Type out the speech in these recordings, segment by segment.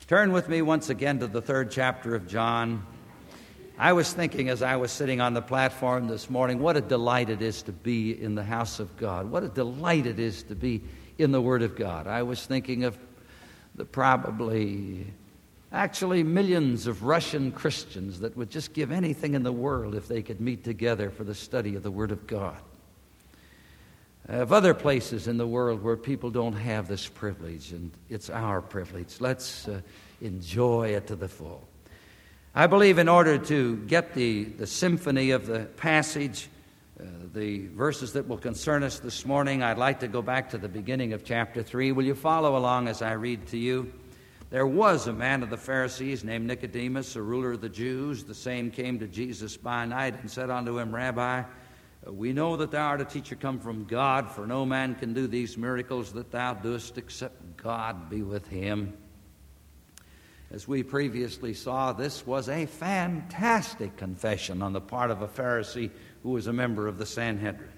Turn with me once again to the 3rd chapter of John. I was thinking as I was sitting on the platform this morning, what a delight it is to be in the house of God. What a delight it is to be in the Word of God. I was thinking of the actually millions of Russian Christians that would just give anything in the world if they could meet together for the study of the Word of God. Of other places in the world where people don't have this privilege, and it's our privilege. Let's enjoy it to the full. I believe in order to get the symphony of the passage, the verses that will concern us this morning, I'd like to go back to the beginning of chapter 3. Will you follow along as I read to you? There was a man of the Pharisees named Nicodemus, a ruler of the Jews. The same came to Jesus by night and said unto him, Rabbi, we know that thou art a teacher come from God, for no man can do these miracles that thou doest except God be with him. As we previously saw, this was a fantastic confession on the part of a Pharisee who was a member of the Sanhedrin.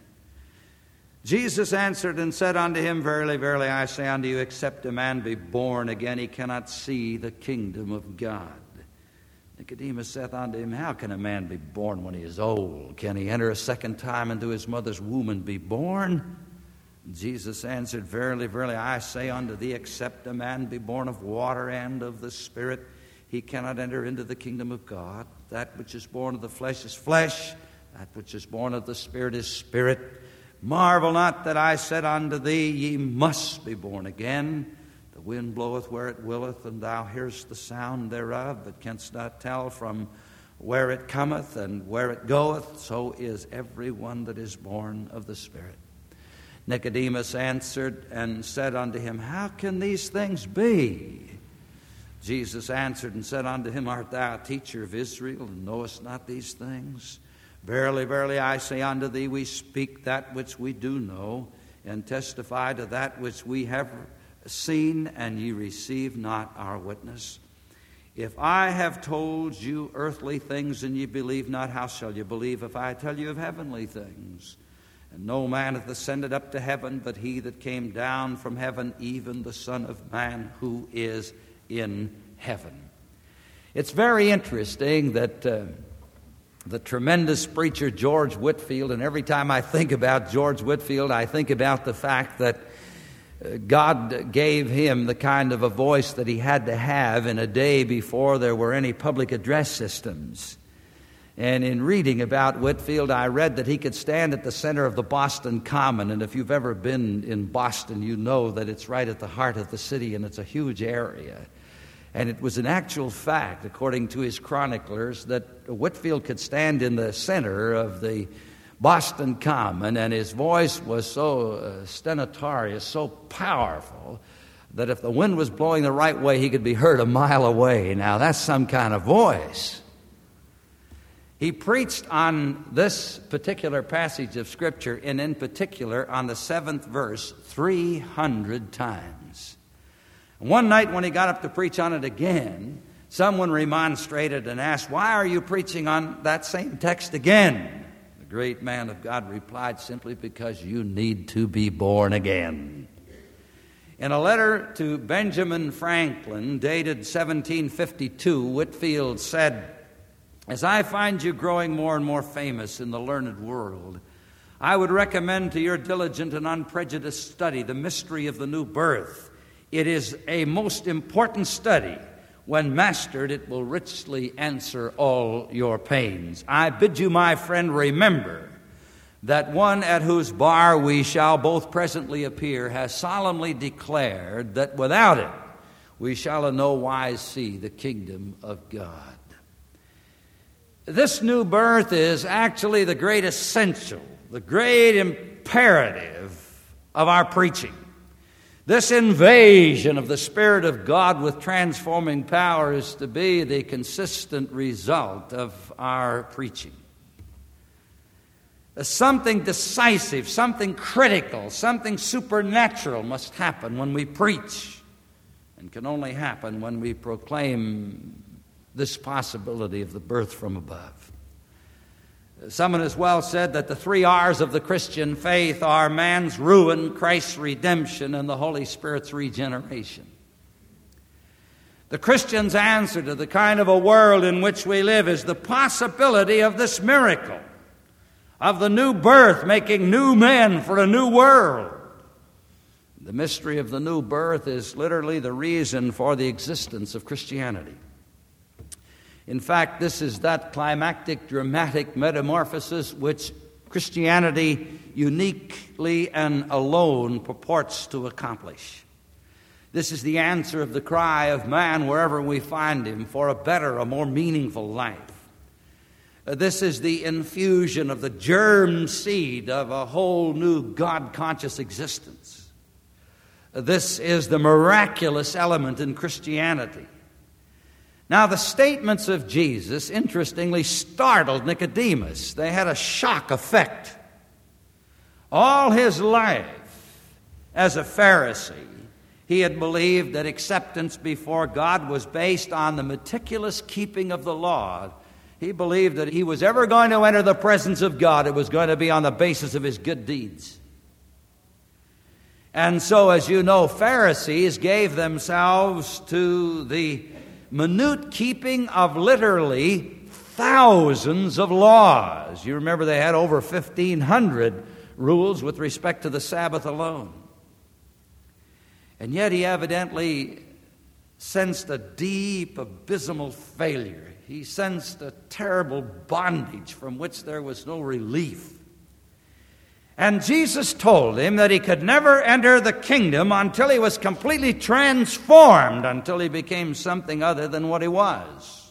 Jesus answered and said unto him, Verily, verily, I say unto you, except a man be born again, he cannot see the kingdom of God. Nicodemus saith unto him, How can a man be born when he is old? Can he enter a second time into his mother's womb and be born? Jesus answered, Verily, verily, I say unto thee, except a man be born of water and of the Spirit, he cannot enter into the kingdom of God. That which is born of the flesh is flesh, that which is born of the Spirit is spirit. Marvel not that I said unto thee, Ye must be born again. The wind bloweth where it willeth, and thou hearest the sound thereof, but canst not tell from where it cometh and where it goeth. So is every one that is born of the Spirit. Nicodemus answered and said unto him, How can these things be? Jesus answered and said unto him, Art thou a teacher of Israel, and knowest not these things? Verily, verily, I say unto thee, we speak that which we do know, and testify to that which we have seen, and ye receive not our witness. If I have told you earthly things, and ye believe not, how shall you believe if I tell you of heavenly things? And no man hath ascended up to heaven, but he that came down from heaven, even the Son of Man who is in heaven. It's very interesting that the tremendous preacher George Whitefield, and every time I think about George Whitefield, I think about the fact that God gave him the kind of a voice that he had to have in a day before there were any public address systems. And in reading about Whitefield, I read that he could stand at the center of the Boston Common. And if you've ever been in Boston, you know that it's right at the heart of the city, and it's a huge area. And it was an actual fact, according to his chroniclers, that Whitefield could stand in the center of the Boston Common, and his voice was so stentorious, so powerful, that if the wind was blowing the right way, he could be heard a mile away. Now, that's some kind of voice. He preached on this particular passage of Scripture, and in particular on the 7th verse, 300 times. One night when he got up to preach on it again, someone remonstrated and asked, Why are you preaching on that same text again? The great man of God replied, Simply because you need to be born again. In a letter to Benjamin Franklin, dated 1752, Whitefield said, As I find you growing more and more famous in the learned world, I would recommend to your diligent and unprejudiced study the mystery of the new birth. It is a most important study. When mastered, it will richly answer all your pains. I bid you, my friend, remember that one at whose bar we shall both presently appear has solemnly declared that without it we shall in no wise see the kingdom of God. This new birth is actually the great essential, the great imperative of our preaching. This invasion of the Spirit of God with transforming power is to be the consistent result of our preaching. Something decisive, something critical, something supernatural must happen when we preach, and can only happen when we proclaim this possibility of the birth from above. Someone has well said that the 3 R's of the Christian faith are man's ruin, Christ's redemption, and the Holy Spirit's regeneration. The Christian's answer to the kind of a world in which we live is the possibility of this miracle, of the new birth making new men for a new world. The mystery of the new birth is literally the reason for the existence of Christianity. In fact, this is that climactic, dramatic metamorphosis which Christianity uniquely and alone purports to accomplish. This is the answer of the cry of man wherever we find him for a better, a more meaningful life. This is the infusion of the germ seed of a whole new God-conscious existence. This is the miraculous element in Christianity. Now, the statements of Jesus, interestingly, startled Nicodemus. They had a shock effect. All his life as a Pharisee, he had believed that acceptance before God was based on the meticulous keeping of the law. He believed that he was ever going to enter the presence of God, it was going to be on the basis of his good deeds. And so, as you know, Pharisees gave themselves to the minute keeping of literally thousands of laws. You remember they had over 1,500 rules with respect to the Sabbath alone. And yet he evidently sensed a deep, abysmal failure. He sensed a terrible bondage from which there was no relief. And Jesus told him that he could never enter the kingdom until he was completely transformed, until he became something other than what he was.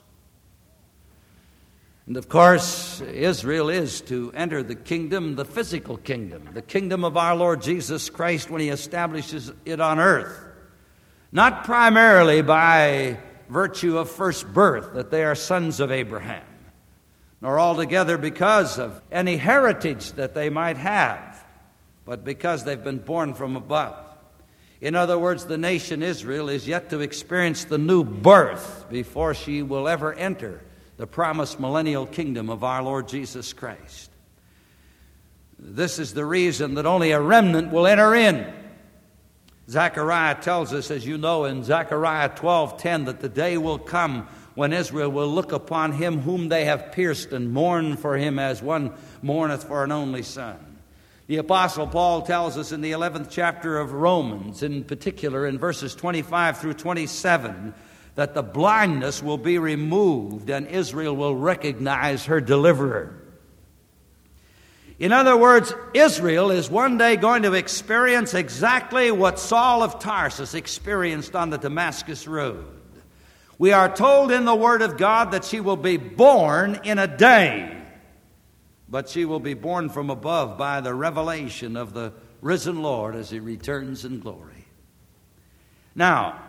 And of course, Israel is to enter the kingdom, the physical kingdom, the kingdom of our Lord Jesus Christ when he establishes it on earth. Not primarily by virtue of first birth, that they are sons of Abraham, nor altogether because of any heritage that they might have, but because they've been born from above. In other words, the nation Israel is yet to experience the new birth before she will ever enter the promised millennial kingdom of our Lord Jesus Christ. This is the reason that only a remnant will enter in. Zechariah tells us, as you know, in Zechariah 12:10, that the day will come when Israel will look upon him whom they have pierced and mourn for him as one mourneth for an only son. The Apostle Paul tells us in the 11th chapter of Romans, in particular in verses 25 through 27, that the blindness will be removed and Israel will recognize her deliverer. In other words, Israel is one day going to experience exactly what Saul of Tarsus experienced on the Damascus road. We are told in the Word of God that she will be born in a day, but she will be born from above by the revelation of the risen Lord as he returns in glory. Now,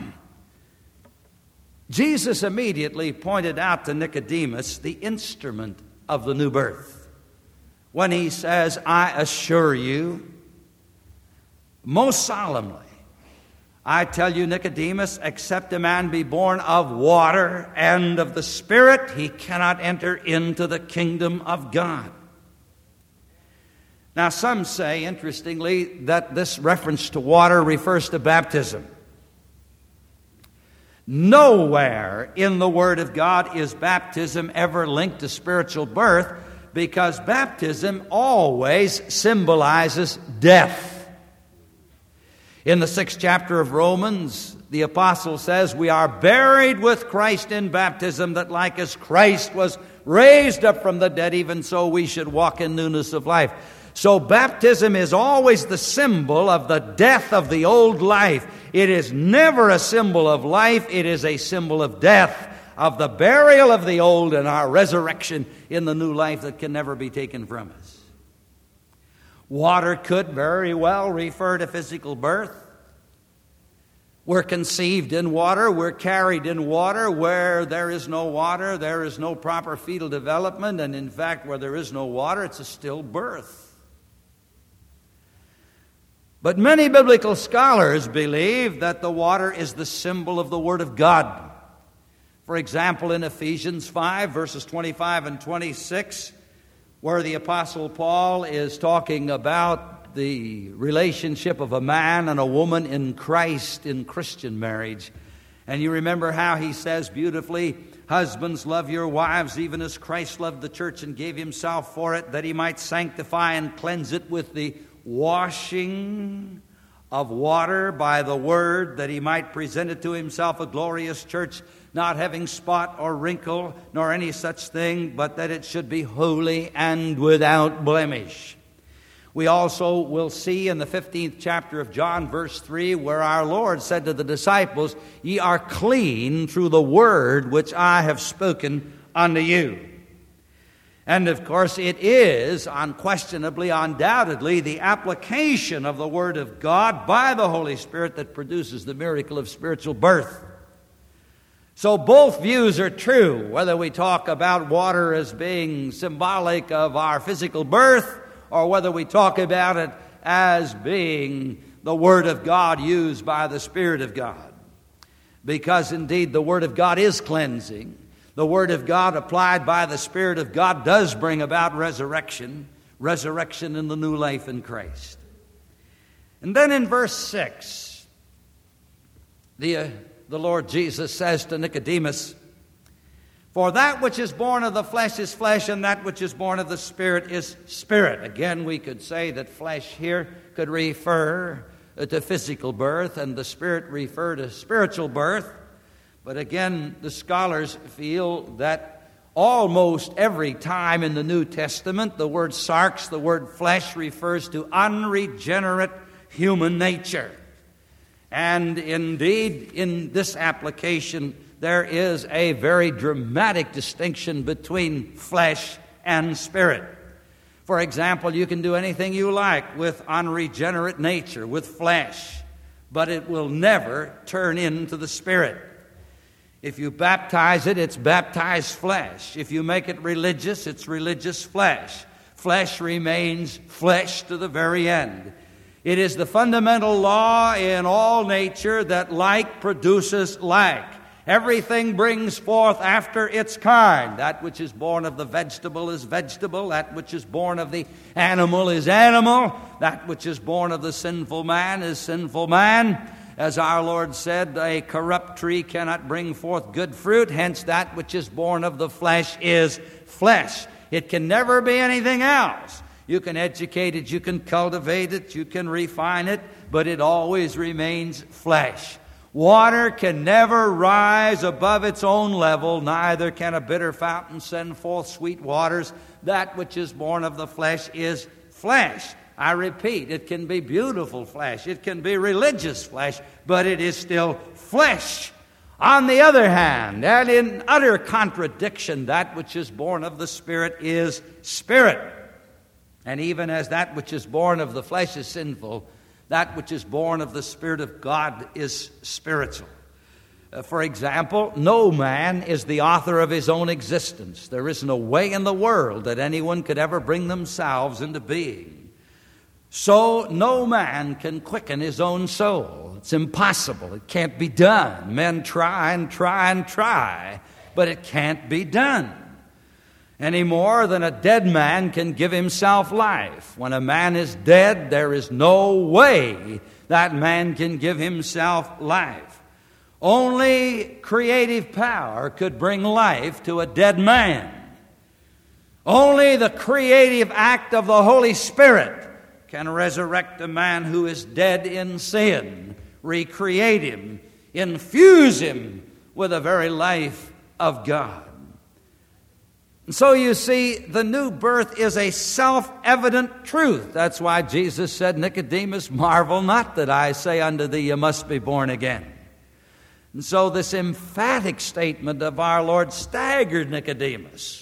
Jesus immediately pointed out to Nicodemus the instrument of the new birth when he says, I assure you, most solemnly, I tell you, Nicodemus, except a man be born of water and of the Spirit, he cannot enter into the kingdom of God. Now, some say, interestingly, that this reference to water refers to baptism. Nowhere in the Word of God is baptism ever linked to spiritual birth, because baptism always symbolizes death. In the 6th chapter of Romans, the apostle says, we are buried with Christ in baptism, that like as Christ was raised up from the dead, even so we should walk in newness of life. So baptism is always the symbol of the death of the old life. It is never a symbol of life. It is a symbol of death, of the burial of the old and our resurrection in the new life that can never be taken from us. Water could very well refer to physical birth. We're conceived in water. We're carried in water. Where there is no water, there is no proper fetal development. And in fact, where there is no water, it's a stillbirth. But many biblical scholars believe that the water is the symbol of the Word of God. For example, in Ephesians 5, verses 25 and 26, where the Apostle Paul is talking about the relationship of a man and a woman in Christ in Christian marriage. And you remember how he says beautifully, husbands, love your wives, even as Christ loved the church and gave himself for it, that he might sanctify and cleanse it with the washing of water by the word, that he might present it to himself a glorious church, not having spot or wrinkle, nor any such thing, but that it should be holy and without blemish. We also will see in the 15th chapter of John, verse 3, where our Lord said to the disciples, ye are clean through the word which I have spoken unto you. And of course it is unquestionably, undoubtedly, the application of the Word of God by the Holy Spirit that produces the miracle of spiritual birth. So both views are true, whether we talk about water as being symbolic of our physical birth, or whether we talk about it as being the Word of God used by the Spirit of God. Because indeed the Word of God is cleansing. The Word of God applied by the Spirit of God does bring about resurrection in the new life in Christ. And then in verse 6, the Lord Jesus says to Nicodemus, for that which is born of the flesh is flesh, and that which is born of the Spirit is spirit. Again, we could say that flesh here could refer to physical birth, and the Spirit refer to spiritual birth. But again, the scholars feel that almost every time in the New Testament, the word sarx, the word flesh, refers to unregenerate human nature. And indeed, in this application, there is a very dramatic distinction between flesh and spirit. For example, you can do anything you like with unregenerate nature, with flesh, but it will never turn into the Spirit. If you baptize it, it's baptized flesh. If you make it religious, it's religious flesh. Flesh remains flesh to the very end. It is the fundamental law in all nature that like produces like. Everything brings forth after its kind. That which is born of the vegetable is vegetable. That which is born of the animal is animal. That which is born of the sinful man is sinful man. As our Lord said, a corrupt tree cannot bring forth good fruit. Hence, that which is born of the flesh is flesh. It can never be anything else. You can educate it, you can cultivate it, you can refine it, but it always remains flesh. Water can never rise above its own level, neither can a bitter fountain send forth sweet waters. That which is born of the flesh is flesh. I repeat, it can be beautiful flesh, it can be religious flesh, but it is still flesh. On the other hand, and in utter contradiction, that which is born of the Spirit is spirit. And even as that which is born of the flesh is sinful, that which is born of the Spirit of God is spiritual. For example, no man is the author of his own existence. There is no way in the world that anyone could ever bring themselves into being. So no man can quicken his own soul. It's impossible. It can't be done. Men try and try and try, but it can't be done. Any more than a dead man can give himself life. When a man is dead, there is no way that man can give himself life. Only creative power could bring life to a dead man. Only the creative act of the Holy Spirit can resurrect a man who is dead in sin, recreate him, infuse him with the very life of God. And so you see, the new birth is a self-evident truth. That's why Jesus said, Nicodemus, marvel not that I say unto thee, you must be born again. And so this emphatic statement of our Lord staggered Nicodemus.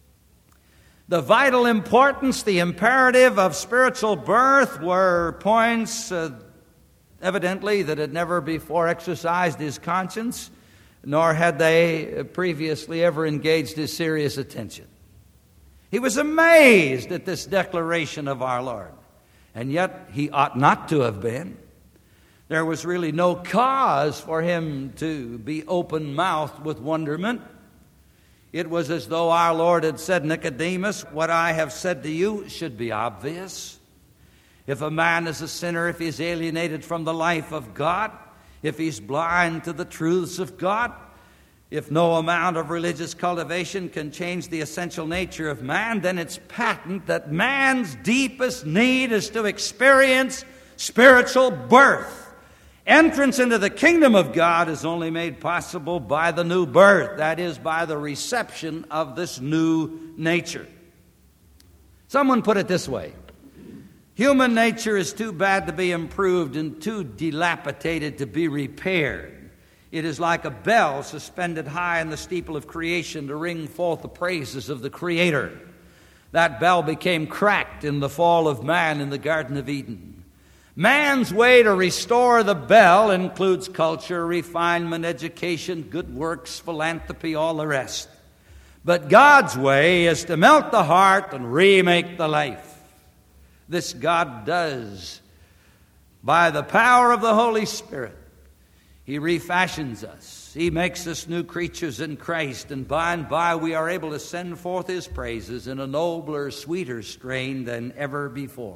The vital importance, the imperative of spiritual birth were points, evidently, that had never before exercised his conscience, nor had they previously ever engaged his serious attention. He was amazed at this declaration of our Lord, and yet he ought not to have been. There was really no cause for him to be open-mouthed with wonderment. It was as though our Lord had said, Nicodemus, what I have said to you should be obvious. If a man is a sinner, if he is alienated from the life of God, if he's blind to the truths of God, if no amount of religious cultivation can change the essential nature of man, then it's patent that man's deepest need is to experience spiritual birth. Entrance into the kingdom of God is only made possible by the new birth, that is, by the reception of this new nature. Someone put it this way: human nature is too bad to be improved and too dilapidated to be repaired. It is like a bell suspended high in the steeple of creation to ring forth the praises of the Creator. That bell became cracked in the fall of man in the Garden of Eden. Man's way to restore the bell includes culture, refinement, education, good works, philanthropy, all the rest. But God's way is to melt the heart and remake the life. This God does by the power of the Holy Spirit. He refashions us. He makes us new creatures in Christ, and by we are able to send forth His praises in a nobler, sweeter strain than ever before.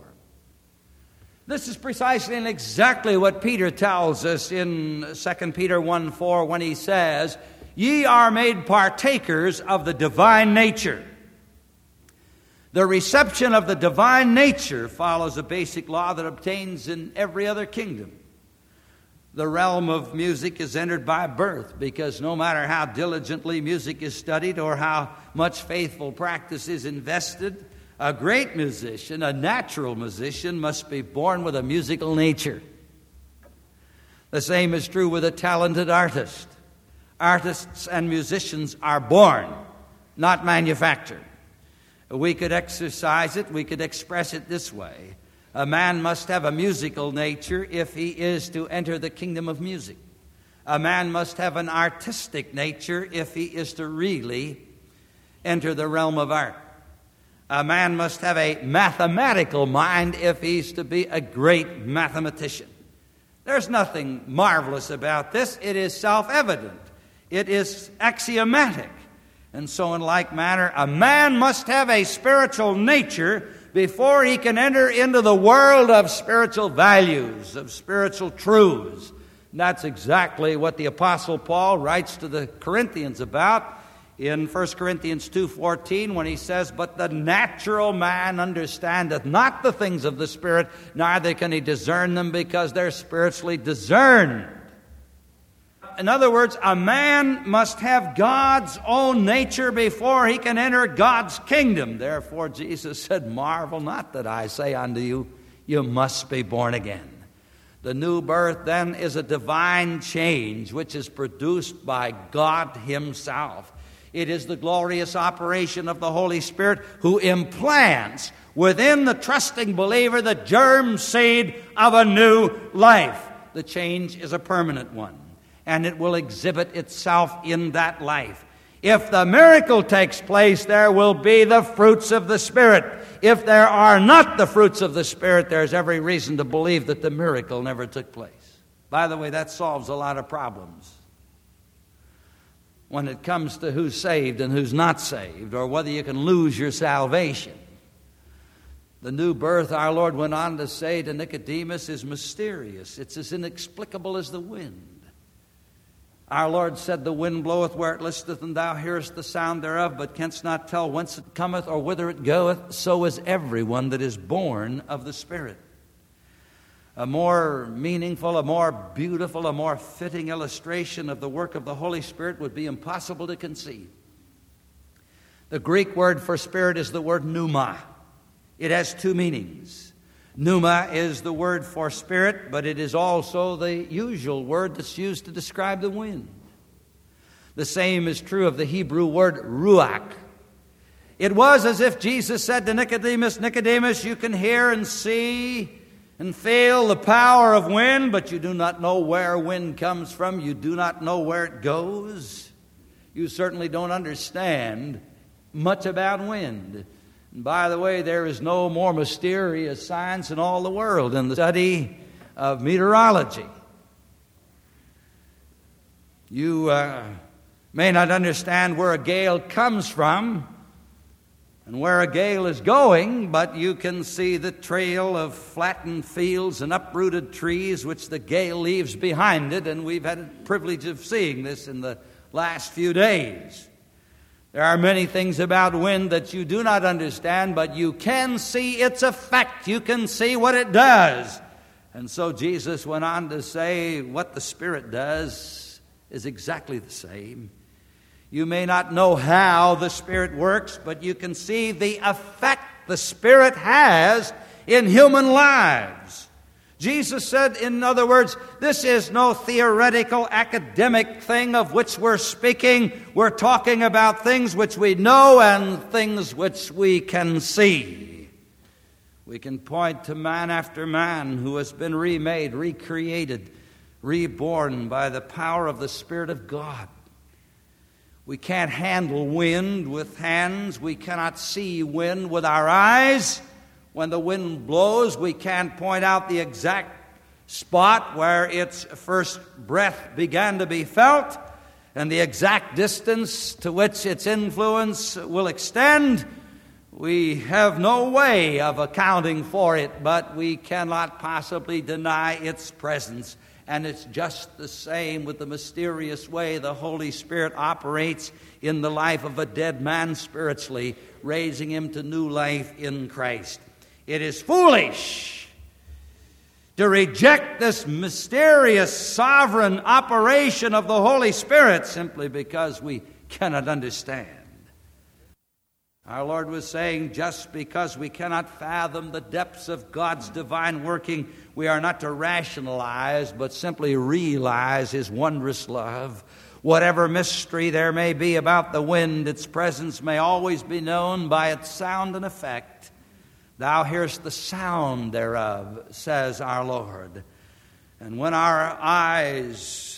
This is precisely and exactly what Peter tells us in 2 Peter 1:4 when he says, "Ye are made partakers of the divine nature." The reception of the divine nature follows a basic law that obtains in every other kingdom. The realm of music is entered by birth, because no matter how diligently music is studied or how much faithful practice is invested, a great musician, a natural musician, must be born with a musical nature. The same is true with a talented artist. Artists and musicians are born, not manufactured. We could exercise it, we could express it this way: a man must have a musical nature if he is to enter the kingdom of music. A man must have an artistic nature if he is to really enter the realm of art. A man must have a mathematical mind if he's to be a great mathematician. There's nothing marvelous about this. It is self-evident. It is axiomatic. And so in like manner, a man must have a spiritual nature before he can enter into the world of spiritual values, of spiritual truths. And that's exactly what the Apostle Paul writes to the Corinthians about in 1 Corinthians 2:14 when he says, "But the natural man understandeth not the things of the Spirit, neither can he discern them, because they're spiritually discerned." In other words, a man must have God's own nature before he can enter God's kingdom. Therefore, Jesus said, "Marvel not that I say unto you, you must be born again." The new birth, then, is a divine change which is produced by God Himself. It is the glorious operation of the Holy Spirit who implants within the trusting believer the germ seed of a new life. The change is a permanent one, and it will exhibit itself in that life. If the miracle takes place, there will be the fruits of the Spirit. If there are not the fruits of the Spirit, there's every reason to believe that the miracle never took place. By the way, that solves a lot of problems when it comes to who's saved and who's not saved, or whether you can lose your salvation. The new birth, our Lord went on to say to Nicodemus, is mysterious. It's as inexplicable as the wind. Our Lord said, "The wind bloweth where it listeth, and thou hearest the sound thereof, but canst not tell whence it cometh or whither it goeth. So is everyone that is born of the Spirit." A more meaningful, a more beautiful, a more fitting illustration of the work of the Holy Spirit would be impossible to conceive. The Greek word for spirit is the word pneuma. It has two meanings. Pneuma is the word for spirit, but it is also the usual word that's used to describe the wind. The same is true of the Hebrew word ruach. It was as if Jesus said to Nicodemus, "Nicodemus, you can hear and see and feel the power of wind, but you do not know where wind comes from. You do not know where it goes. You certainly don't understand much about wind." And by the way, there is no more mysterious science in all the world than the study of meteorology. You may not understand where a gale comes from, and where a gale is going, but you can see the trail of flattened fields and uprooted trees which the gale leaves behind it, and we've had the privilege of seeing this in the last few days. There are many things about wind that you do not understand, but you can see its effect. You can see what it does. And so Jesus went on to say what the Spirit does is exactly the same. You may not know how the Spirit works, but you can see the effect the Spirit has in human lives. Jesus said, in other words, this is no theoretical academic thing of which we're speaking. We're talking about things which we know and things which we can see. We can point to man after man who has been remade, recreated, reborn by the power of the Spirit of God. We can't handle wind with hands. We cannot see wind with our eyes. When the wind blows, we can't point out the exact spot where its first breath began to be felt and the exact distance to which its influence will extend. We have no way of accounting for it, but we cannot possibly deny its presence. And it's just the same with the mysterious way the Holy Spirit operates in the life of a dead man spiritually, raising him to new life in Christ. It is foolish to reject this mysterious, sovereign operation of the Holy Spirit simply because we cannot understand. Our Lord was saying, just because we cannot fathom the depths of God's divine working, we are not to rationalize, but simply realize His wondrous love. Whatever mystery there may be about the wind, its presence may always be known by its sound and effect. Thou hearest the sound thereof, says our Lord. And when our eyes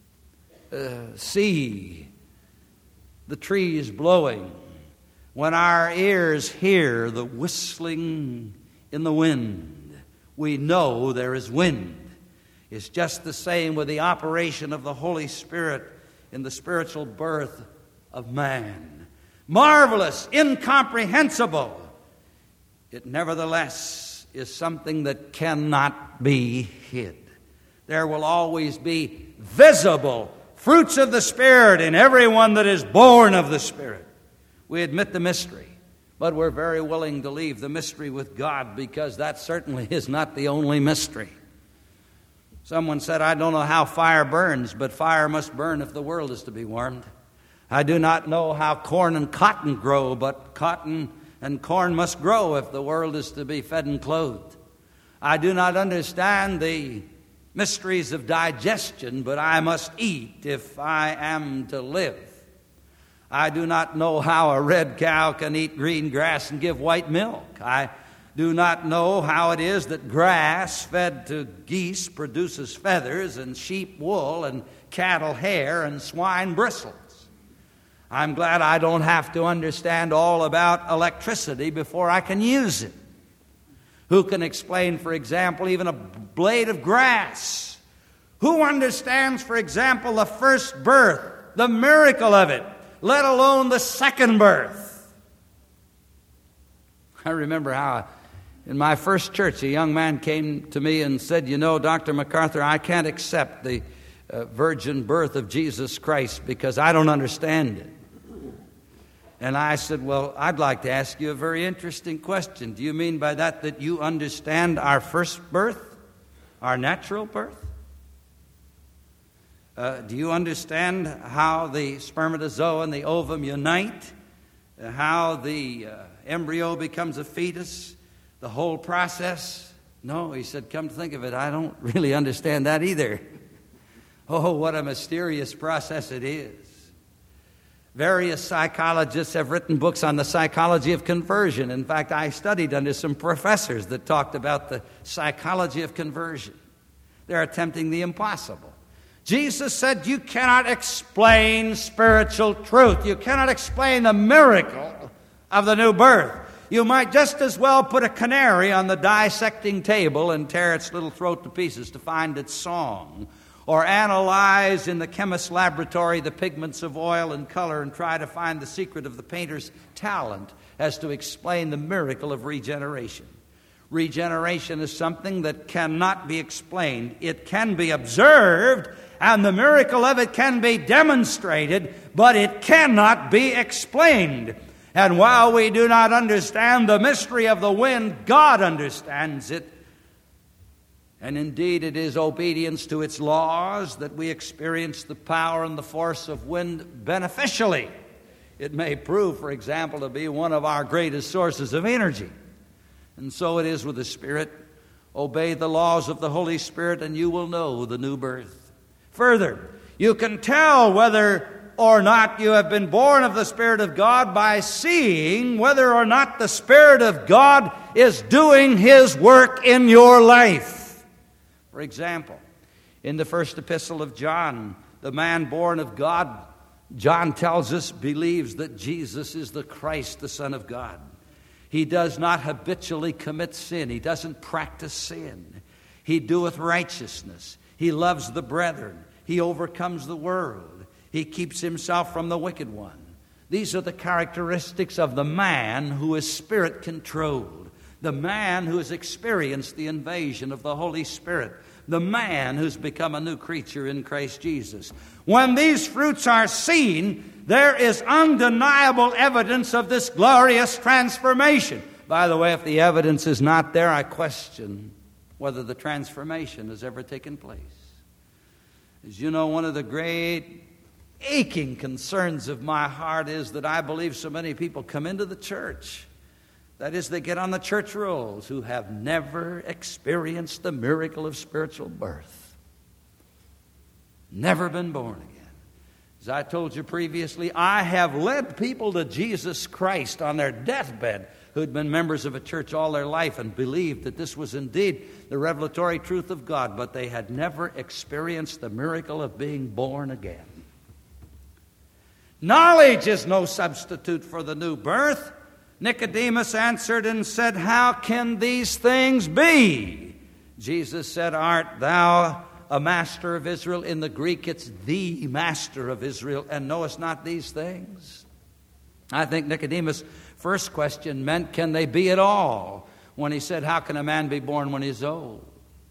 see the trees blowing, when our ears hear the whistling in the wind, we know there is wind. It's just the same with the operation of the Holy Spirit in the spiritual birth of man. Marvelous, incomprehensible. It nevertheless is something that cannot be hid. There will always be visible fruits of the Spirit in everyone that is born of the Spirit. We admit the mystery, but we're very willing to leave the mystery with God because that certainly is not the only mystery. Someone said, I don't know how fire burns, but fire must burn if the world is to be warmed. I do not know how corn and cotton grow, but cotton and corn must grow if the world is to be fed and clothed. I do not understand the mysteries of digestion, but I must eat if I am to live. I do not know how a red cow can eat green grass and give white milk. I do not know how it is that grass fed to geese produces feathers and sheep wool and cattle hair and swine bristles. I'm glad I don't have to understand all about electricity before I can use it. Who can explain, for example, even a blade of grass? Who understands, for example, the first birth, the miracle of it, let alone the second birth? I remember how in my first church a young man came to me and said, you know, Dr. MacArthur, I can't accept the virgin birth of Jesus Christ because I don't understand it. And I said, well, I'd like to ask you a very interesting question. Do you mean by that you understand our first birth, our natural birth? Do you understand how the spermatozoa and the ovum unite? How the embryo becomes a fetus? The whole process? No, he said, come to think of it, I don't really understand that either. Oh, what a mysterious process it is. Various psychologists have written books on the psychology of conversion. In fact, I studied under some professors that talked about the psychology of conversion. They're attempting the impossible. Jesus said you cannot explain spiritual truth. You cannot explain the miracle of the new birth. You might just as well put a canary on the dissecting table and tear its little throat to pieces to find its song. or analyze in the chemist's laboratory the pigments of oil and color and try to find the secret of the painter's talent as to explain the miracle of regeneration. Regeneration is something that cannot be explained. It can be observed, and the miracle of it can be demonstrated, but it cannot be explained. And while we do not understand the mystery of the wind, God understands it. And indeed, it is obedience to its laws that we experience the power and the force of wind beneficially. It may prove, for example, to be one of our greatest sources of energy. And so it is with the Spirit. Obey the laws of the Holy Spirit, and you will know the new birth. Further, you can tell whether or not you have been born of the Spirit of God by seeing whether or not the Spirit of God is doing His work in your life. For example, in the first epistle of John, the man born of God, John tells us, believes that Jesus is the Christ, the Son of God. He does not habitually commit sin. He doesn't practice sin. He doeth righteousness. He loves the brethren. He overcomes the world. He keeps himself from the wicked one. These are the characteristics of the man who is Spirit-controlled, the man who has experienced the invasion of the Holy Spirit, the man who's become a new creature in Christ Jesus. When these fruits are seen, there is undeniable evidence of this glorious transformation. By the way, if the evidence is not there, I question whether the transformation has ever taken place. As you know, one of the great aching concerns of my heart is that I believe so many people come into the church, that is, they get on the church rolls, who have never experienced the miracle of spiritual birth. Never been born again. As I told you previously, I have led people to Jesus Christ on their deathbed who'd been members of a church all their life and believed that this was indeed the revelatory truth of God, but they had never experienced the miracle of being born again. Knowledge is no substitute for the new birth. Nicodemus answered and said, "How can these things be?" Jesus said, "Art thou a master of Israel?" In the Greek, it's the master of Israel, "and knowest not these things?" I think Nicodemus' first question meant, can they be at all? When he said, how can a man be born when he's old?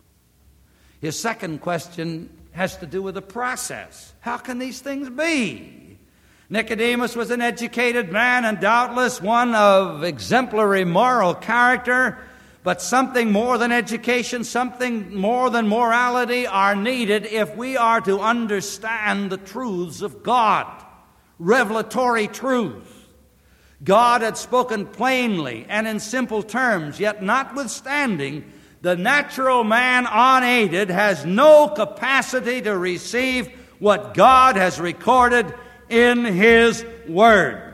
His second question has to do with the process. How can these things be? Nicodemus was an educated man and doubtless one of exemplary moral character, but something more than education, something more than morality are needed if we are to understand the truths of God, revelatory truths. God had spoken plainly and in simple terms, yet notwithstanding, the natural man unaided has no capacity to receive what God has recorded in His Word.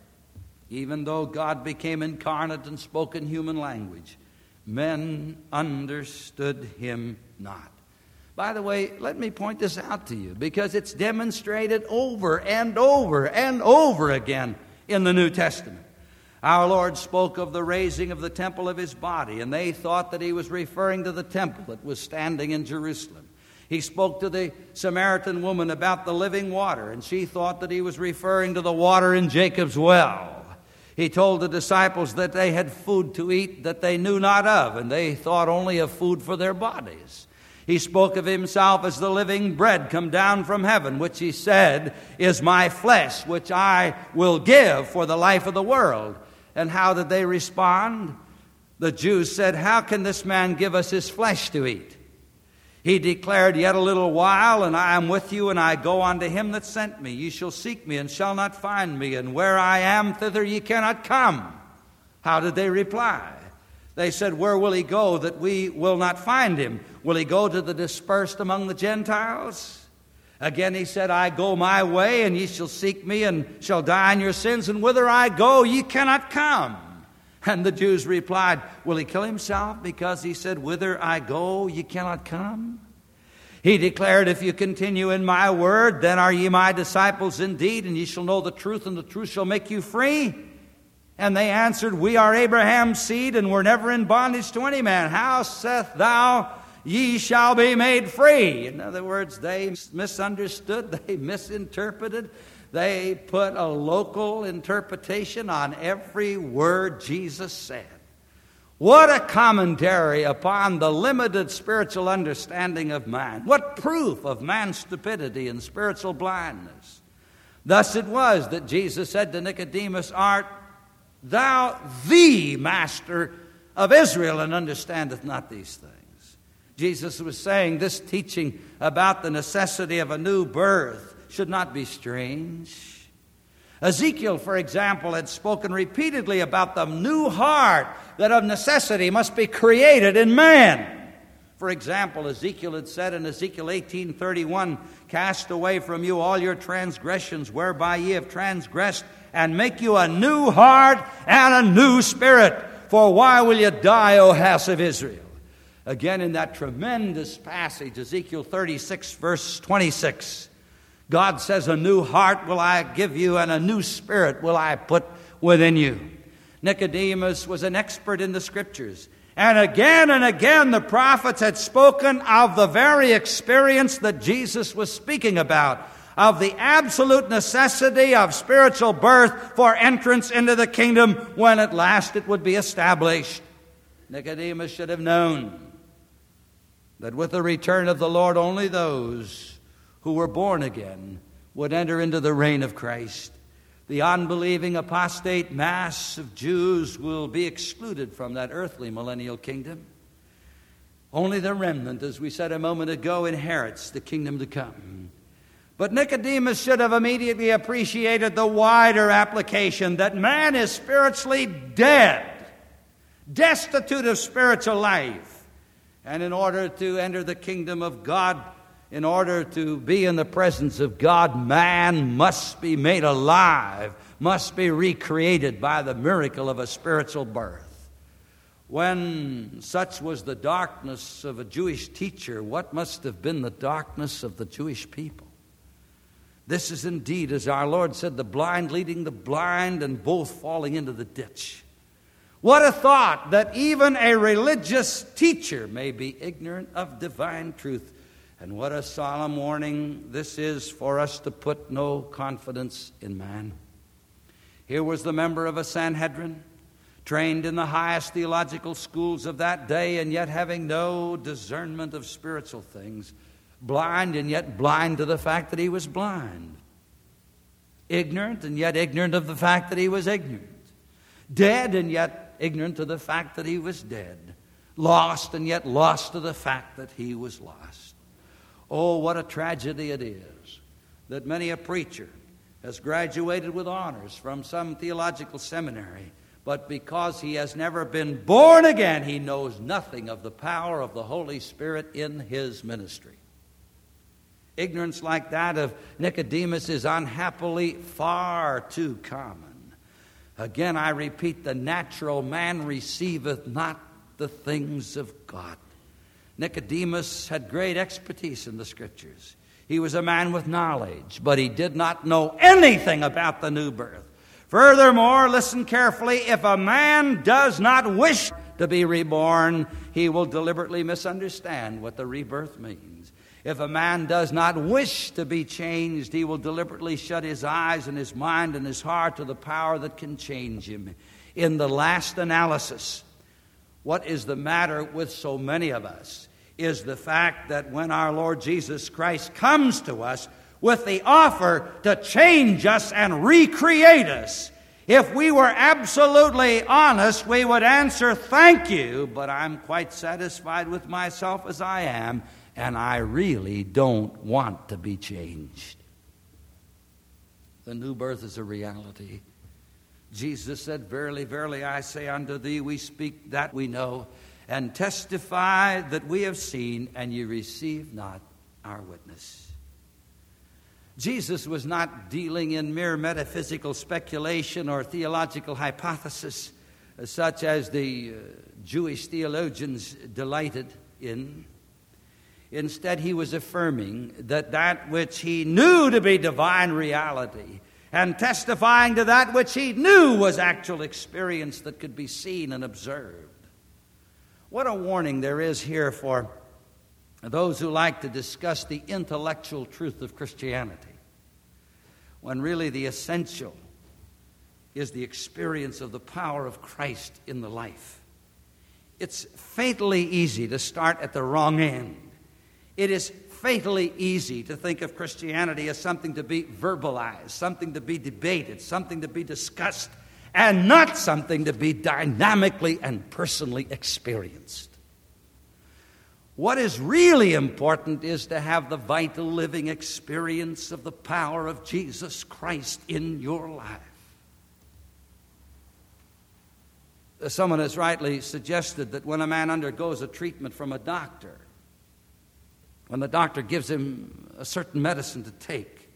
Even though God became incarnate and spoke in human language, men understood Him not. By the way, let me point this out to you, because it's demonstrated over and over and over again in the New Testament. Our Lord spoke of the raising of the temple of His body, and they thought that He was referring to the temple that was standing in Jerusalem. He spoke to the Samaritan woman about the living water, and she thought that He was referring to the water in Jacob's well. He told the disciples that they had food to eat that they knew not of, and they thought only of food for their bodies. He spoke of Himself as the living bread come down from heaven, which He said is my flesh, which I will give for the life of the world. And how did they respond? The Jews said, how can this man give us his flesh to eat? He declared, yet a little while, and I am with you, and I go unto Him that sent me. Ye shall seek me, and shall not find me, and where I am, thither ye cannot come. How did they reply? They said, where will He go that we will not find Him? Will He go to the dispersed among the Gentiles? Again He said, I go my way, and ye shall seek me, and shall die in your sins, and whither I go, ye cannot come. And the Jews replied, will He kill Himself because He said, whither I go, ye cannot come? He declared, if you continue in my word, then are ye my disciples indeed, and ye shall know the truth, and the truth shall make you free. And they answered, we are Abraham's seed, and we're never in bondage to any man. How sayest thou, ye shall be made free. In other words, they misunderstood, they misinterpreted, they put a local interpretation on every word Jesus said. What a commentary upon the limited spiritual understanding of man. What proof of man's stupidity and spiritual blindness. Thus it was that Jesus said to Nicodemus, art thou the master of Israel, and understandeth not these things? Jesus was saying this teaching about the necessity of a new birth should not be strange. Ezekiel, for example, had spoken repeatedly about the new heart that of necessity must be created in man. For example, Ezekiel had said in Ezekiel 18:31, cast away from you all your transgressions whereby ye have transgressed, and make you a new heart and a new spirit. For why will you die, O house of Israel? Again, in that tremendous passage, Ezekiel 36, verse 26, God says, a new heart will I give you, and a new spirit will I put within you. Nicodemus was an expert in the Scriptures. And again, the prophets had spoken of the very experience that Jesus was speaking about, of the absolute necessity of spiritual birth for entrance into the kingdom when at last it would be established. Nicodemus should have known that with the return of the Lord, only those who were born again would enter into the reign of Christ. The unbelieving apostate mass of Jews will be excluded from that earthly millennial kingdom. Only the remnant, as we said a moment ago, inherits the kingdom to come. But Nicodemus should have immediately appreciated the wider application that man is spiritually dead, destitute of spiritual life. And in order to enter the kingdom of God, in order to be in the presence of God, man must be made alive, must be recreated by the miracle of a spiritual birth. When such was the darkness of a Jewish teacher, what must have been the darkness of the Jewish people? This is indeed, as our Lord said, the blind leading the blind, and both falling into the ditch. What a thought that even a religious teacher may be ignorant of divine truth. And what a solemn warning this is for us to put no confidence in man. Here was the member of a Sanhedrin, trained in the highest theological schools of that day, and yet having no discernment of spiritual things, blind and yet blind to the fact that he was blind, ignorant and yet ignorant of the fact that he was ignorant, dead and yet ignorant to the fact that he was dead, lost and yet lost to the fact that he was lost. Oh, what a tragedy it is that many a preacher has graduated with honors from some theological seminary, but because he has never been born again, he knows nothing of the power of the Holy Spirit in his ministry. Ignorance like that of Nicodemus is unhappily far too common. Again, I repeat, the natural man receiveth not the things of God. Nicodemus had great expertise in the Scriptures. He was a man with knowledge, but he did not know anything about the new birth. Furthermore, listen carefully, if a man does not wish to be reborn, he will deliberately misunderstand what the rebirth means. If a man does not wish to be changed, he will deliberately shut his eyes and his mind and his heart to the power that can change him. In the last analysis, what is the matter with so many of us is the fact that when our Lord Jesus Christ comes to us with the offer to change us and recreate us, if we were absolutely honest, we would answer, thank you, but I'm quite satisfied with myself as I am, and I really don't want to be changed. The new birth is a reality. Jesus said, verily, verily, I say unto thee, we speak that we know, and testify that we have seen, and ye receive not our witness. Jesus was not dealing in mere metaphysical speculation or theological hypothesis, such as the Jewish theologians delighted in. Instead, he was affirming that which he knew to be divine reality, and testifying to that which he knew was actual experience that could be seen and observed. What a warning there is here for those who like to discuss the intellectual truth of Christianity, when really the essential is the experience of the power of Christ in the life. It's fatally easy to start at the wrong end. It is fatally easy to think of Christianity as something to be verbalized, something to be debated, something to be discussed, and not something to be dynamically and personally experienced. What is really important is to have the vital living experience of the power of Jesus Christ in your life. Someone has rightly suggested that when a man undergoes a treatment from a doctor, when the doctor gives him a certain medicine to take,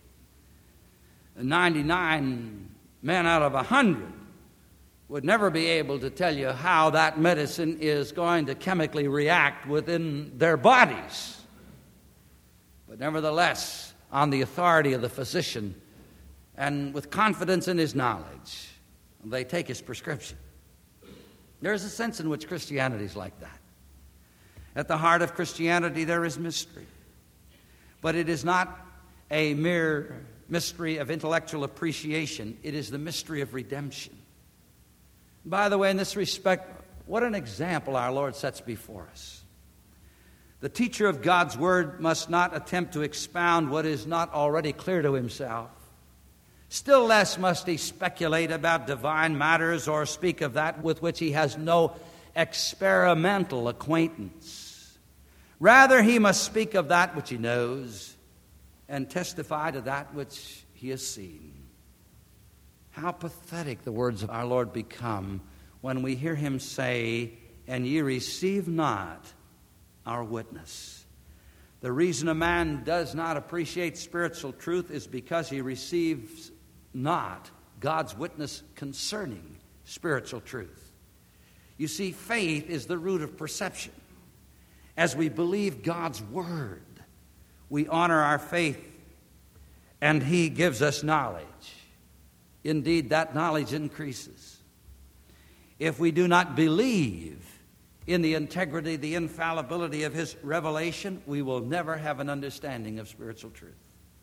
99 men out of 100 would never be able to tell you how that medicine is going to chemically react within their bodies. But nevertheless, on the authority of the physician and with confidence in his knowledge, they take his prescription. There's a sense in which Christianity is like that. At the heart of Christianity, there is mystery. But it is not a mere mystery of intellectual appreciation. It is the mystery of redemption. By the way, in this respect, what an example our Lord sets before us. The teacher of God's Word must not attempt to expound what is not already clear to himself. Still less must he speculate about divine matters or speak of that with which he has no experimental acquaintance. Rather, he must speak of that which he knows and testify to that which he has seen. How pathetic the words of our Lord become when we hear him say, "And ye receive not our witness." The reason a man does not appreciate spiritual truth is because he receives not God's witness concerning spiritual truth. You see, faith is the root of perception. As we believe God's word, we honor our faith, and he gives us knowledge. Indeed, that knowledge increases. If we do not believe in the integrity, the infallibility of his revelation, we will never have an understanding of spiritual truth.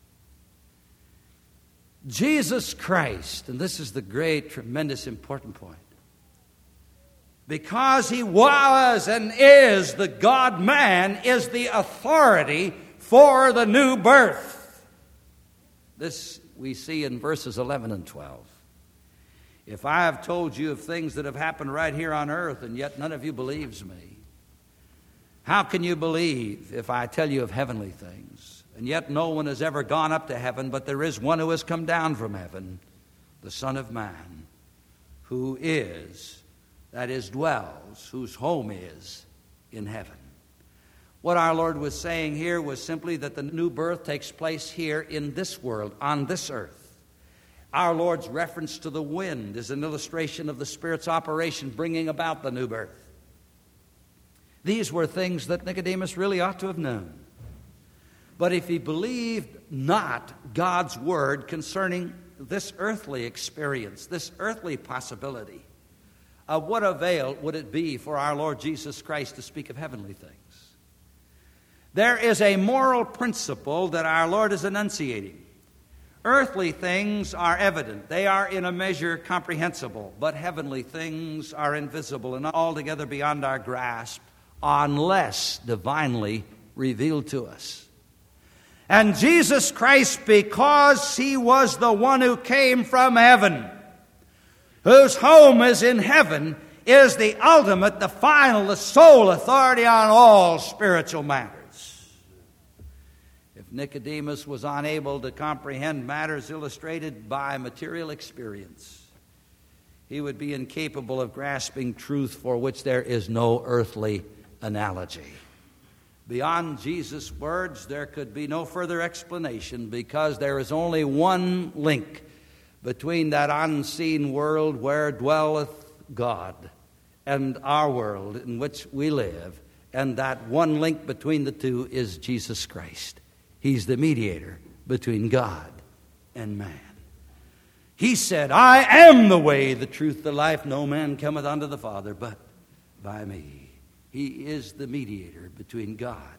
Jesus Christ, and this is the great, tremendous, important point, because he was and is the God-man, is the authority for the new birth. This we see in verses 11 and 12. If I have told you of things that have happened right here on earth, and yet none of you believes me, how can you believe if I tell you of heavenly things? And yet no one has ever gone up to heaven, but there is one who has come down from heaven, the Son of Man, who is, that is, dwells, whose home is in heaven. What our Lord was saying here was simply that the new birth takes place here in this world, on this earth. Our Lord's reference to the wind is an illustration of the Spirit's operation bringing about the new birth. These were things that Nicodemus really ought to have known. But if he believed not God's word concerning this earthly experience, this earthly possibility, of what avail would it be for our Lord Jesus Christ to speak of heavenly things? There is a moral principle that our Lord is enunciating. Earthly things are evident. They are in a measure comprehensible, but heavenly things are invisible and altogether beyond our grasp unless divinely revealed to us. And Jesus Christ, because he was the one who came from heaven, whose home is in heaven, is the ultimate, the final, the sole authority on all spiritual matters. If Nicodemus was unable to comprehend matters illustrated by material experience, he would be incapable of grasping truth for which there is no earthly analogy. Beyond Jesus' words, there could be no further explanation, because there is only one link between that unseen world where dwelleth God and our world in which we live, and that one link between the two is Jesus Christ. He's the mediator between God and man. He said, "I am the way, the truth, the life. No man cometh unto the Father but by me." He is the mediator between God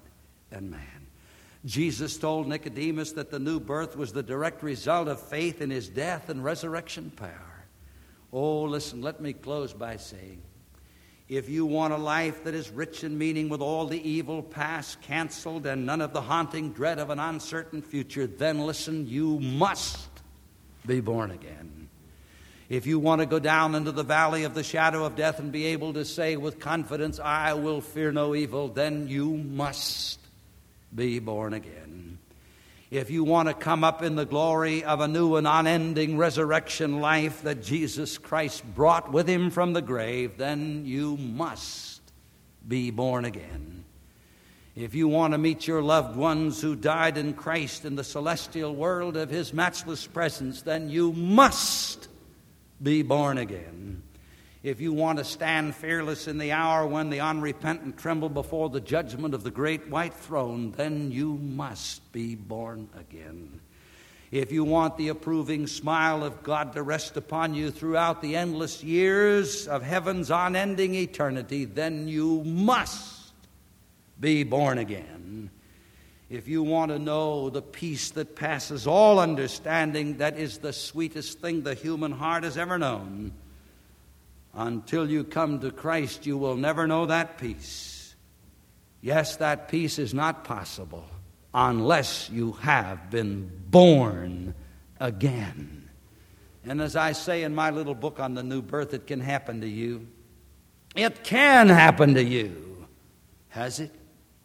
and man. Jesus told Nicodemus that the new birth was the direct result of faith in his death and resurrection power. Oh, listen, let me close by saying, if you want a life that is rich in meaning with all the evil past canceled and none of the haunting dread of an uncertain future, then listen, you must be born again. If you want to go down into the valley of the shadow of death and be able to say with confidence, I will fear no evil, then you must be born again. If you want to come up in the glory of a new and unending resurrection life that Jesus Christ brought with him from the grave, then you must be born again. If you want to meet your loved ones who died in Christ in the celestial world of his matchless presence, then you must be born again. If you want to stand fearless in the hour when the unrepentant tremble before the judgment of the great white throne, then you must be born again. If you want the approving smile of God to rest upon you throughout the endless years of heaven's unending eternity, then you must be born again. If you want to know the peace that passes all understanding, that is the sweetest thing the human heart has ever known, until you come to Christ, you will never know that peace. Yes, that peace is not possible unless you have been born again. And as I say in my little book on the new birth, it can happen to you. It can happen to you. Has it?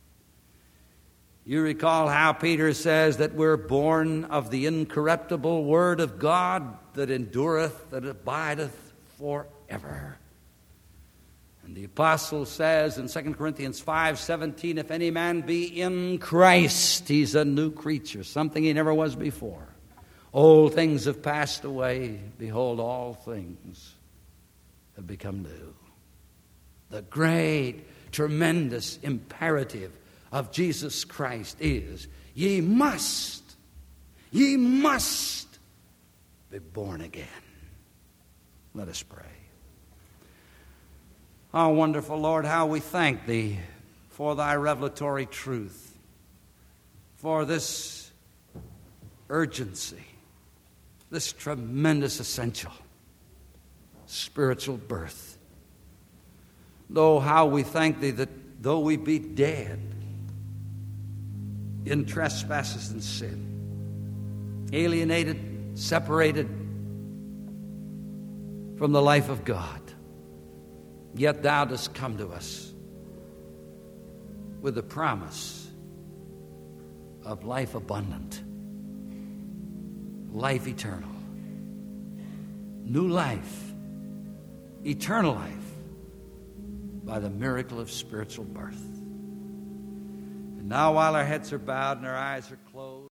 You recall how Peter says that we're born of the incorruptible word of God that endureth, that abideth forever. And the apostle says in 2 Corinthians 5:17, if any man be in Christ, he's a new creature, something he never was before. Old things have passed away. Behold, all things have become new. The great, tremendous imperative of Jesus Christ is, ye must be born again. Let us pray. Oh, wonderful Lord, how we thank Thee for Thy revelatory truth, for this urgency, this tremendous essential spiritual birth. Though how we thank Thee that though we be dead in trespasses and sin, alienated, separated from the life of God, yet Thou dost come to us with the promise of life abundant, life eternal, new life, eternal life, by the miracle of spiritual birth. And now while our heads are bowed and our eyes are closed,